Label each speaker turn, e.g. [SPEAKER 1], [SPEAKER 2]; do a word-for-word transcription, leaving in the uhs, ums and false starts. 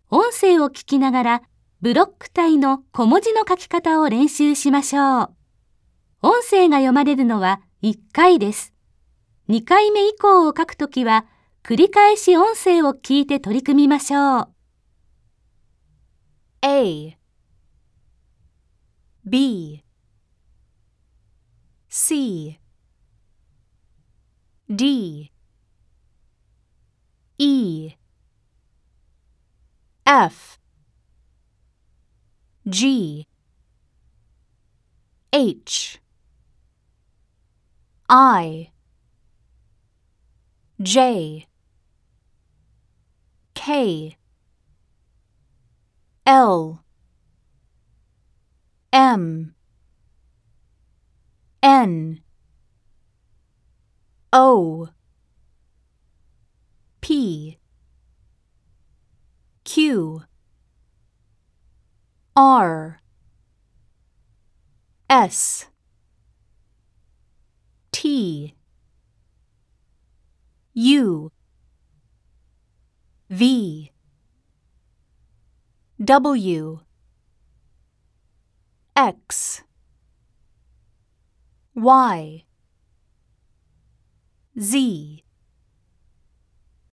[SPEAKER 1] 音声を聞きながらブロック体の小文字の書き方を練習しましょう。音声が読まれるのはいっかいです。にかいめ以降を書くときは繰り返し音声を聞いて取り組みましょう。
[SPEAKER 2] A B C D E F G H I J K L M N O P Q R S T U V W X Y Z